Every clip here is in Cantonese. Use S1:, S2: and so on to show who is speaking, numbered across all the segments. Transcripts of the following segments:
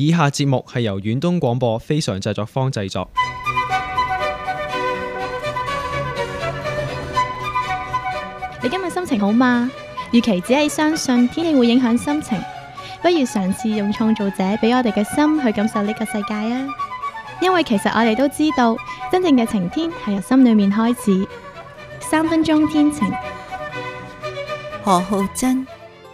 S1: 以下節目係由遠東廣播非常製作坊製作。
S2: 你今日心情好嗎？與其只係相信天氣會影響心情，不如嘗試用創造者俾我哋嘅心去感受呢個世界啊！因為其實我哋都知道，真正嘅晴天係由心裏面開始。3分鐘天晴。
S3: 何浩珍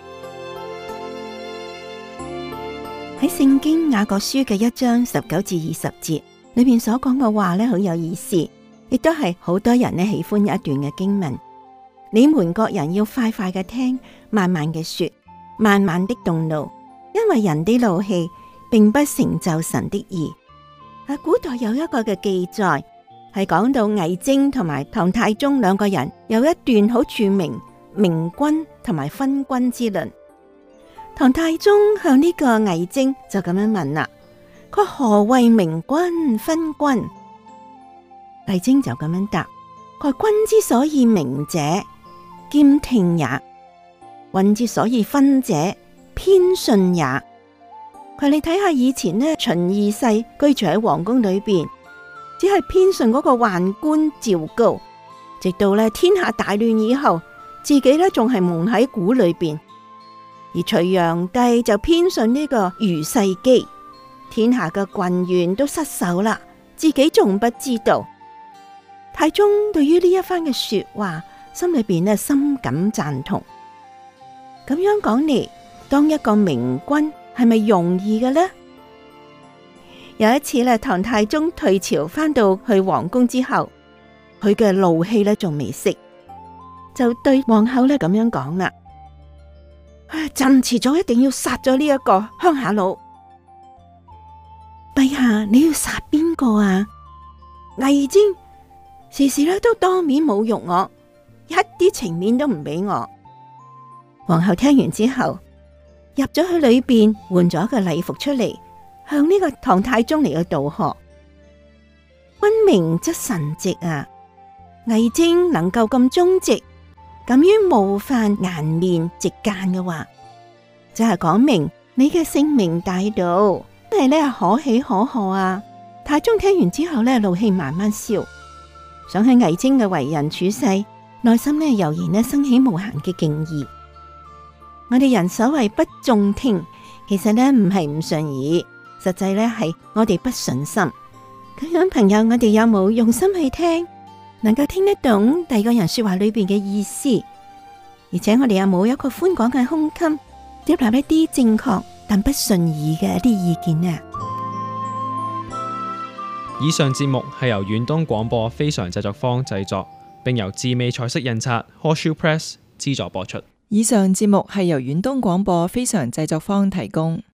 S3: 喺聖經雅各書嘅1章19至20節裏面所講嘅話呢，好有意思，亦都係好多人呢喜歡一段嘅經文。你們各人要快快嘅聽，慢慢嘅說，慢慢的動怒，因為人的怒氣並不成就神的義。古代有一個嘅記載，係講到魏徵同埋唐太宗兩個人有一段好著名明君同埋昏君之論。唐太宗向呢個魏徵就咁樣問啦，佢何謂明君昏君？魏徵就咁樣答，佢君之所以明者，兼聽也；君之所以昏者，偏信也。佢你睇下以前呢，秦二世居住喺皇宮裏邊，只係偏信嗰個宦官趙高，直到咧天下大亂以後，自己咧仲係蒙喺鼓裏邊。而隋煬帝就偏信呢個虞世基，天下嘅郡縣都失守啦，自己仲不知道。太宗對於呢一番嘅說話，心裏邊呢深感贊同。咁樣講嚟，當一個明君係咪容易嘅呢？有一次咧，唐太宗退朝翻到去皇宮之後，佢嘅怒氣咧仲未息，就對皇后咧咁樣講啦：朕遲早一定要殺咗呢一個鄉下佬。陛下，你要殺邊個啊？魏徵時時咧都當面侮辱我，一啲情面都唔俾我。皇后聽完之後，入咗去裏邊換咗個禮服出嚟，向呢個唐太宗嚟去道賀。君明則臣直啊！魏徵能夠咁忠直，敢於冒犯顏面直諫嘅話，就係講明你嘅聖明大度，真係咧可喜可賀啊！太宗聽完之後咧，怒氣慢慢消，想起魏徵嘅為人處世，內心咧油然咧生起無限嘅敬意。我哋人所謂不中聽，其實咧唔係唔順耳，實際咧係我哋不順心。咁樣朋友，我哋有冇用心去聽，能夠聽得懂第二個人說話裏邊嘅意思？而且我哋有冇一個寬廣嘅胸襟，接納一啲正確但不順耳嘅一啲意見呢？
S1: 以上節目係由遠東廣播非常製作坊製作，並由智美彩色印刷 Horseshoe Press 資助播出。
S4: 以上節目係由遠東廣播非常製作坊提供。